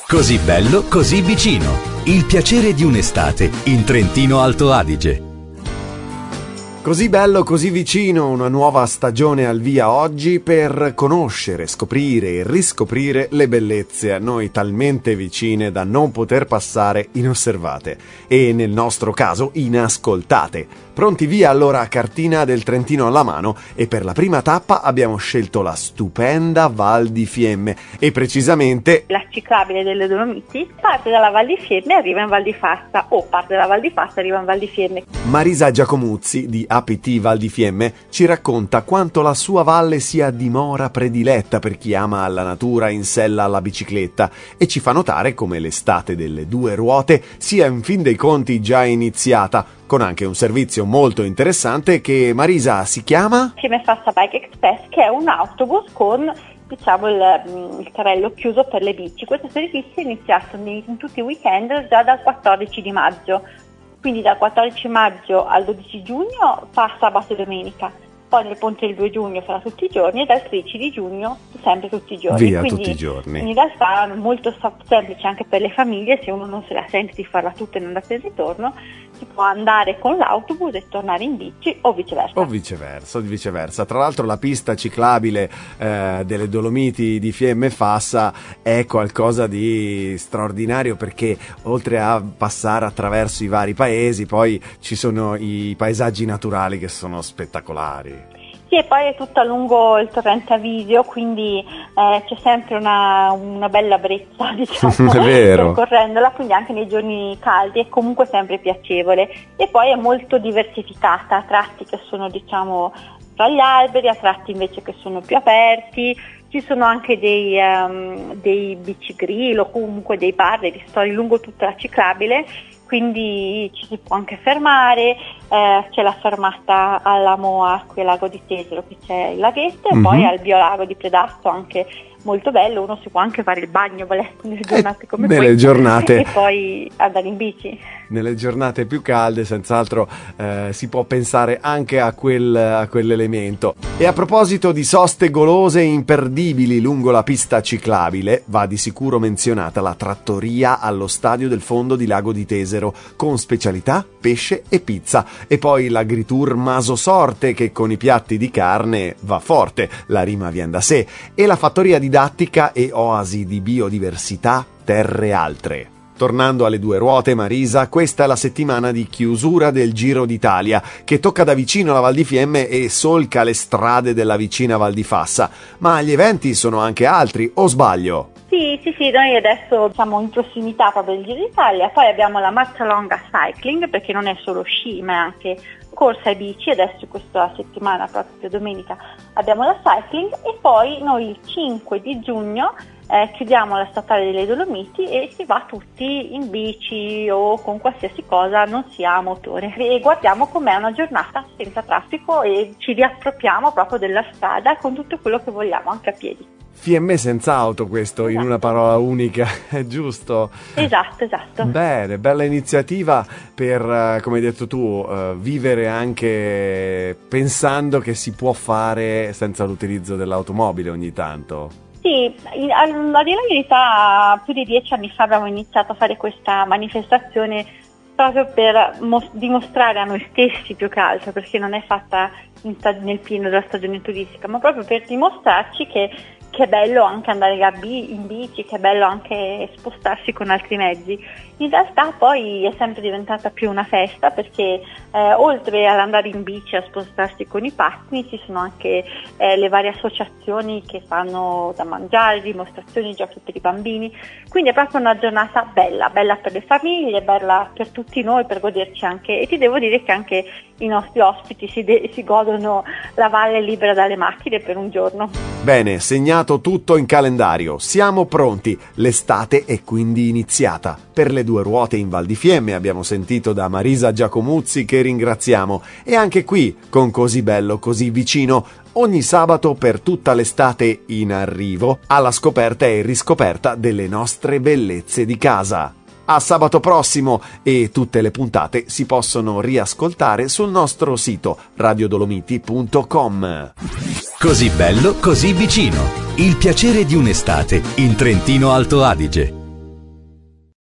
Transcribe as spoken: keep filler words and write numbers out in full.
Così bello, così vicino. Il piacere di un'estate in Trentino Alto Adige. Così bello, così vicino, una nuova stagione al via oggi per conoscere, scoprire e riscoprire le bellezze a noi talmente vicine da non poter passare inosservate e nel nostro caso inascoltate. Pronti via allora, cartina del Trentino alla mano, e per la prima tappa abbiamo scelto la stupenda Val di Fiemme e precisamente la ciclabile delle Dolomiti parte dalla Val di Fiemme e arriva in Val di Fassa, o parte dalla Val di Fassa e arriva in Val di Fiemme. Marisa Giacomuzzi di A P T Val di Fiemme ci racconta quanto la sua valle sia dimora prediletta per chi ama la natura in sella alla bicicletta e ci fa notare come l'estate delle due ruote sia in fin dei conti già iniziata, con anche un servizio molto interessante che, Marisa, si chiama? Fiemme Fassa Bike Express, che è un autobus con, diciamo, il, il carrello chiuso per le bici. Questo servizio è iniziato in, in tutti i weekend già dal quattordici di maggio. Quindi dal quattordici maggio al dodici giugno fa sabato e domenica, poi nel ponte del due giugno farà tutti i giorni e dal tredici di giugno sempre tutti i giorni. Via Quindi, tutti i giorni. In realtà è molto semplice anche per le famiglie, se uno non se la sente di farla tutta in andata e ritorno, si può andare con l'autobus e tornare in bici o viceversa. O viceversa, o viceversa. Tra l'altro la pista ciclabile eh, delle Dolomiti di Fiemme Fassa è qualcosa di straordinario, perché oltre a passare attraverso i vari paesi, poi ci sono i paesaggi naturali che sono spettacolari. Sì, e poi è tutto lungo il torrente Avisio, quindi eh, c'è sempre una, una bella brezza, diciamo, è vero, percorrendola, quindi anche nei giorni caldi è comunque sempre piacevole. E poi è molto diversificata, a tratti che sono, diciamo, tra gli alberi, a tratti invece che sono più aperti. Ci sono anche dei, um, dei bicigrill o comunque dei bar, dei ristori lungo tutta la ciclabile, quindi ci si può anche fermare, eh, c'è la fermata alla Moa, qui al lago di Tesero, che c'è il laghetto, mm-hmm. e poi al biolago di Predasto, anche molto bello, uno si può anche fare il bagno volendo nelle giornate come nelle questa giornate, e poi andare in bici. Nelle giornate più calde senz'altro eh, si può pensare anche a, quel, a quell'elemento. E a proposito di soste golose e imperdibili lungo la pista ciclabile, va di sicuro menzionata la trattoria allo stadio del fondo di Lago di Tesero, con specialità pesce e pizza, e poi l'agritour Maso Sorte, che con i piatti di carne va forte, la rima viene da sé, e la fattoria didattica e oasi di biodiversità Terre Altre. Tornando alle due ruote, Marisa, questa è la settimana di chiusura del Giro d'Italia, che tocca da vicino la Val di Fiemme e solca le strade della vicina Val di Fassa. Ma gli eventi sono anche altri, o sbaglio? Sì, sì, sì, noi adesso siamo in prossimità proprio del Giro d'Italia, poi abbiamo la Mazzalonga Cycling, perché non è solo sci, ma è anche corsa e bici. Adesso questa settimana, proprio domenica, abbiamo la cycling, e poi noi il cinque di giugno Eh, chiudiamo la statale delle Dolomiti e si va tutti in bici o con qualsiasi cosa non sia a motore, e guardiamo com'è una giornata senza traffico e ci riappropriamo proprio della strada con tutto quello che vogliamo, anche a piedi. Fiemme senza auto, questo, esatto. In una parola unica, è giusto? Esatto, esatto. Bene, bella iniziativa per, come hai detto tu, uh, vivere anche pensando che si può fare senza l'utilizzo dell'automobile ogni tanto. Sì, a dire la verità, più di dieci anni fa abbiamo iniziato a fare questa manifestazione proprio per mos- dimostrare a noi stessi, più che altro, perché non è fatta in stag- nel pieno della stagione turistica, ma proprio per dimostrarci che che è bello anche andare a bi- in bici, che è bello anche spostarsi con altri mezzi. In realtà poi è sempre diventata più una festa, perché eh, oltre ad andare in bici, a spostarsi con i pattini, ci sono anche eh, le varie associazioni che fanno da mangiare, dimostrazioni, giochi per i bambini, quindi è proprio una giornata bella, bella per le famiglie, bella per tutti noi, per goderci anche, e ti devo dire che anche i nostri ospiti si, de- si godono la valle libera dalle macchine per un giorno. Bene, segnato tutto in calendario, siamo pronti, l'estate è quindi iniziata. Per le due ruote in Val di Fiemme abbiamo sentito da Marisa Giacomuzzi, che ringraziamo, e anche qui, con Così bello, così vicino, ogni sabato per tutta l'estate in arrivo, alla scoperta e riscoperta delle nostre bellezze di casa. A sabato prossimo, e tutte le puntate si possono riascoltare sul nostro sito radio dolomiti punto com. Così bello, così vicino. Il piacere di un'estate in Trentino Alto Adige.